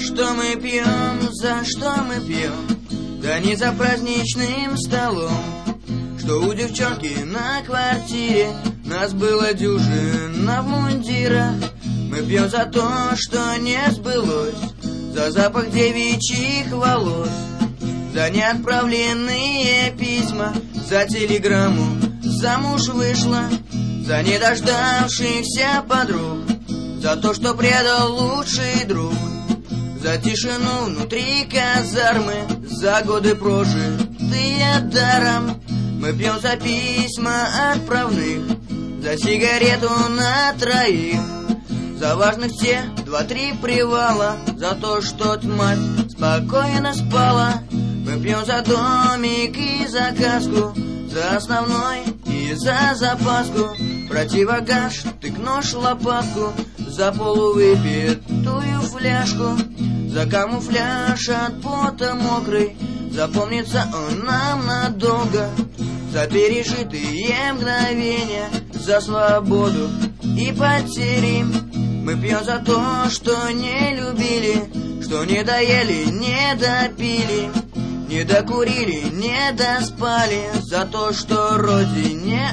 Что мы пьем, за что мы пьем? Да не за праздничным столом, что у девчонки на квартире нас было дюжина в мундирах. Мы пьем за то, что не сбылось, за запах девичьих волос, за неотправленные письма, за телеграмму замуж вышла, за недождавшихся подруг, за то, что предал лучший друг, за тишину внутри казармы, за годы прожитые даром. Мы пьем за письма отправных, за сигарету на троих, за важных те 2-3 привала, за то, что мать спокойно спала. Мы пьем за домик и за каску, за основной и за запаску, противогаз, штык, нож, лопатку, за полувыпитую фляжку, за камуфляж от пота мокрый, запомнится он нам надолго, за пережитые мгновения, за свободу и потери. Мы пьем за то, что не любили, что не доели, не допили, не докурили, не доспали, за то, что родине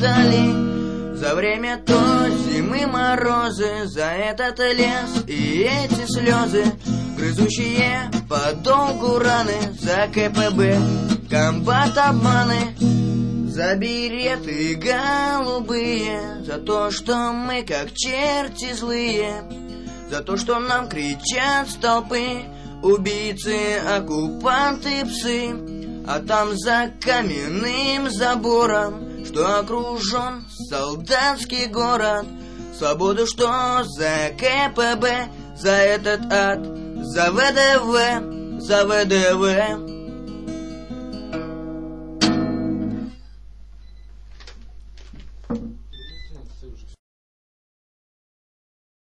отдали, за время той зимы морозы, за этот лес и эти слезы, грызущие подолгу раны, за КПБ, комбат обманы, за береты голубые, за то, что мы как черти злые, за то, что нам кричат с толпы убийцы, оккупанты, псы. А там за каменным забором, что окружен солдатский город, свободу что за КПБ, за этот ад, за ВДВ, за ВДВ.